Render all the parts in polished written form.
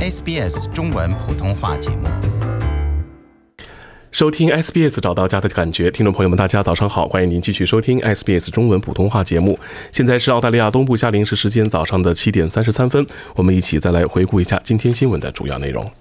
SBS 中文普通话节目。 收听 SBS 找到家的感觉，听众朋友们大家早上好，欢迎您继续收听 SBS 中文普通话节目。现在是澳大利亚东部夏令时时间早上的7点33分，我们一起再来回顾一下今天新闻的主要内容。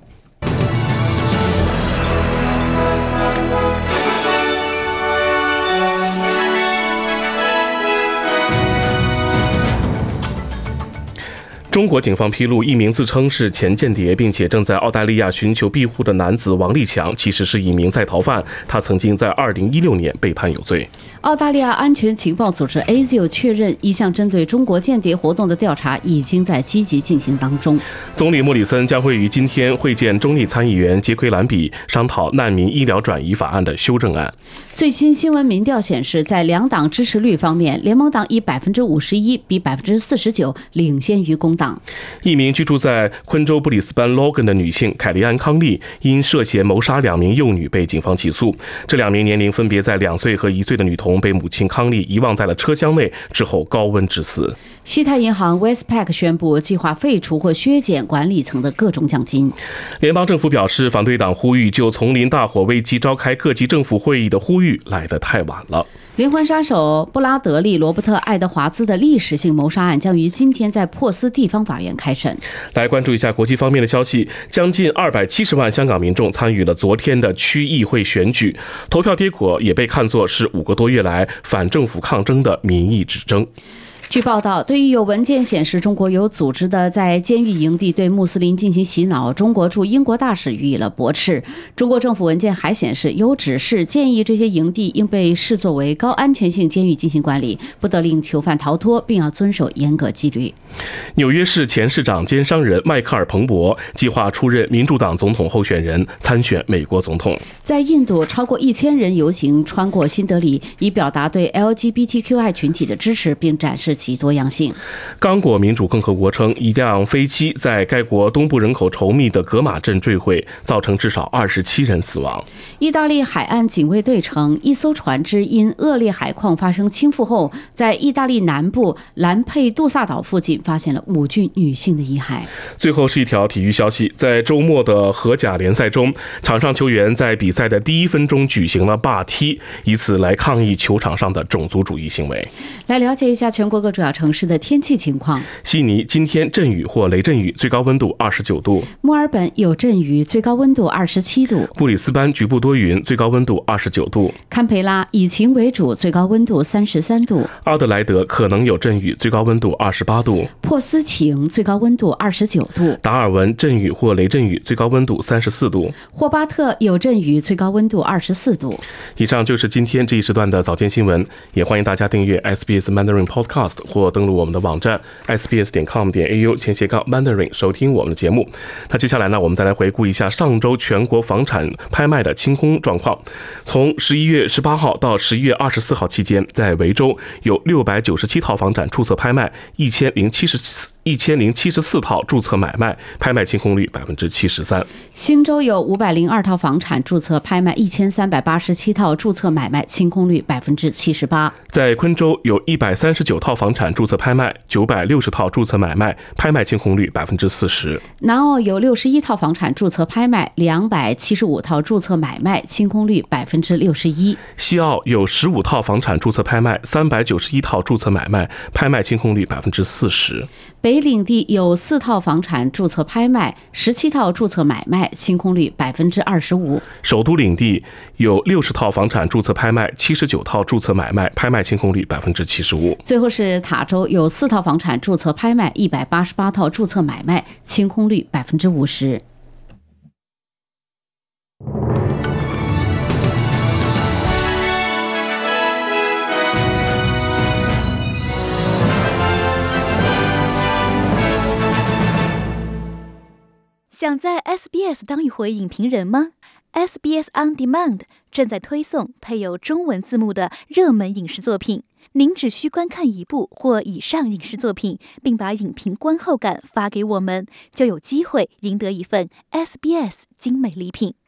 中国警方披露，一名自称是前间谍并且正在澳大利亚寻求庇护的男子王立强，其实是一名在逃犯，他曾经在2016年被判有罪。 澳大利亚安全情报组织 ASIO 确认，一项针对中国间谍活动的调查已经在积极进行当中。 总理莫里森将会于今天会见中立参议员杰奎兰比，商讨难民医疗转移法案的修正案。 最新新闻民调显示，在两党支持率方面，联盟党以51%比49%领先于工党。 一名居住在昆州布里斯班 Logan 的女性凯利安·康利因涉嫌谋杀2名幼女被警方起诉。这2名年龄分别在2岁和1岁的女童被母亲康利遗忘在了车厢内，之后高温致死。 西太银行 Westpac 宣布计划废除或削减管理层的各种奖金。 联邦政府表示，反对党呼吁就丛林大火危机召开各级政府会议的呼吁来得太晚了。 连环杀手布拉德利·罗伯特·爱德华兹的历史性谋杀案将于今天在珀斯地方法院开审。 来关注一下国际方面的消息，将近270万香港民众参与了昨天的区议会选举，投票结果也被看作是5个多月来反政府抗争的民意之争。 据报道，对于有文件显示中国有组织的在监狱营地对穆斯林进行洗脑，中国驻英国大使予以了驳斥。中国政府文件还显示，有指示建议这些营地应被视作为高安全性监狱进行管理，不得令囚犯逃脱，并要遵守严格纪律。 纽约市前市长兼商人迈克尔·彭博计划出任民主党总统候选人，参选美国总统。 在印度，超过1000人游行穿过新德里，以表达对 LGBTQI 群体的支持，并展示其多样性。 刚果民主共和国称，一辆飞机在该国东部人口稠密的格马镇坠毁，造成至少27人死亡。 意大利海岸警卫队称，一艘船只因恶劣海况发生倾覆后，在意大利南部兰佩杜萨岛附近发现了5具女性的遗骸。 最后是一条体育消息，在周末的荷甲联赛中，场上球员在比赛的第1分钟举行了罢踢，以此来抗议球场上的种族主义行为。 来了解一下全国各主要城市的天气情况。 悉尼今天阵雨或雷阵雨，最高温度29度。 墨尔本有阵雨，最高温度27度。 布里斯班局部多云，最高温度29度。 堪培拉以晴为主，最高温度33度。 阿德莱德可能有阵雨，最高温度28度。 珀斯晴，最高温度29度。 达尔文阵雨或雷阵雨，最高温度34度。 霍巴特有阵雨，最高温度24度。 以上就是今天这一时段的早间新闻，也欢迎大家订阅 SBS Mandarin Podcast 或登录我们的网站 sbs.com.au/Mandarin 收听我们的节目。那接下来呢，我们再来回顾一下上周全国房产拍卖的清空状况。从11月18号到11月24号期间，在维州有697套房产注册拍卖，1074套注册买卖，拍卖清空率73%。 新州有502套房产注册拍卖，1387套注册买卖，清空率78%。 在昆州有139套房产注册拍卖，960套注册买卖，拍卖清空率40%。 南澳有61套房产注册拍卖，275套注册买卖，清空率61%。 西澳有15套房产注册拍卖，391套注册买卖，拍卖清空率40%。 北领地有4套房产注册拍卖，17套注册买卖，清空率25%。 首都领地有60套房产注册拍卖，79套注册买卖，拍卖清空率75%。 最后是塔州有4套房产注册拍卖，188套注册买卖，清空率50%。 想在 SBS 当一回影评人吗？ SBS On Demand 正在推送配有中文字幕的热门影视作品，您只需观看1部或以上影视作品，并把影评观后感发给我们，就有机会赢得一份 SBS 精美礼品。